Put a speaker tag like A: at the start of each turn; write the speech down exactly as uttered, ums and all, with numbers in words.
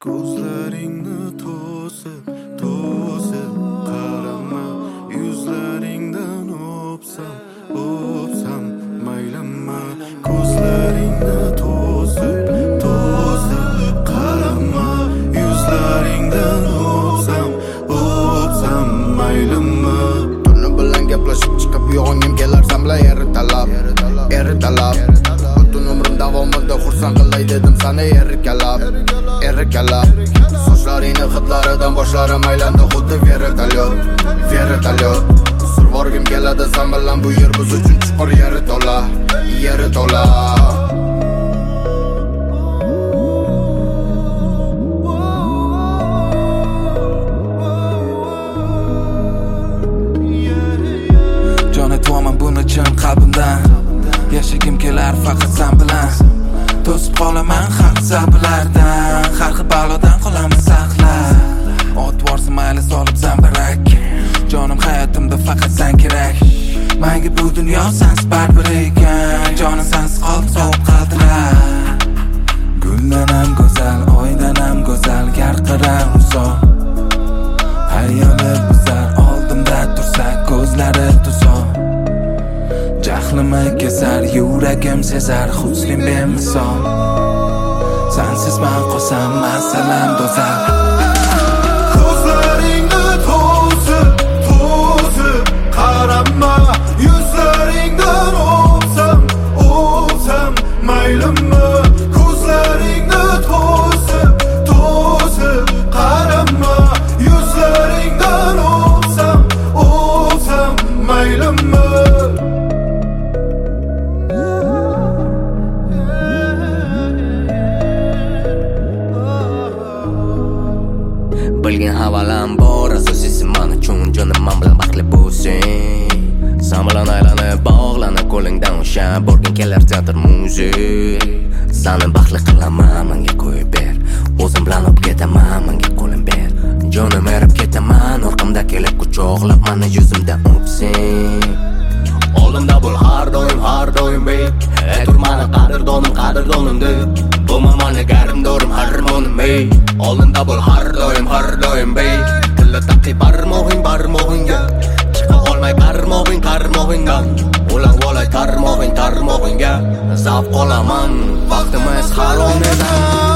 A: Ko'zlaringni to'sib, to'sib qarama, yuzlaringdan o'psam, o'psam maylimi. Ko'zlaringni to'sib, to'sib qarama, yuzlaringdan o'psam, o'psam maylimi.
B: Tuni bilan gaplashib chiqib uyg'ongim kelar samla eri talab, eri talab. Butun umrim davomida xursand qilay dedim sani eri kalab, eri kalab. Sochlaringni hidlaridan boshlarim aylandi xuddi vertolyot, vertolyot. Survorgim keladi san bilan bu yer biz uchun chuqur yeri to'la, yeri to'la.
C: Jon aytvoman buni chin qalbimdan, yashagim kelar faqat sen bilan. To'sib qolaman har sablardan, har xil balodan qolaman saqlab. Ot borsa mayli solib zambarak, jonim hayotimda faqat sen kerak. Menga bu dunyo sensiz baribir ekan, jonim sensiz qolib sovuq qaltirar. Guldan ham go'zal, oydan ham go'zal, yarqirar rusol. Hayoli buzar, oldimda tursa ko'zlari tuzor. Jahlimi kesar, yuragim sezar, husnim bemisol. Sensiz men qolsam masalam do'zal.
A: Ko'zlaringni to'sib, to'sib qarama, yuzlaringdan o'psam, o'psam maylimi. Ko'zlaringni to'sib, to'sib qarama, yuzlaringdan o'psam, o'psam maylimi.
D: Bilgin havalam bor, asosiysi men uchun jonim men bilan baxtli bo'lsing. Sen bilan aylanib bog'lanib qo'lingdan ushlab borgin kelar teatr muzik. Seni baxtli qilaman, menga qo'yib ber. O'zim bilan olib ketaman, menga qo'lim ber. Jonim erib ketaman, orqamda kelib quchoqlab meni yuzimdan o'psing. Oldimda bo'l har doim, har doim bek. Ey tur meni qadrdonim, qadrdonimdek. Bo'lma meni garimdorim, harmonim ey. Oldimda bo'l har doim, har doim bek. Tilla taqi barmog'ing, barmog'ingga. Chiqa olmay qarmog'ing, qarmog'ingdan. O'lan volay tarmog'ing, tarmog'ingga. Zavq olaman, vaqtimiz harom edi.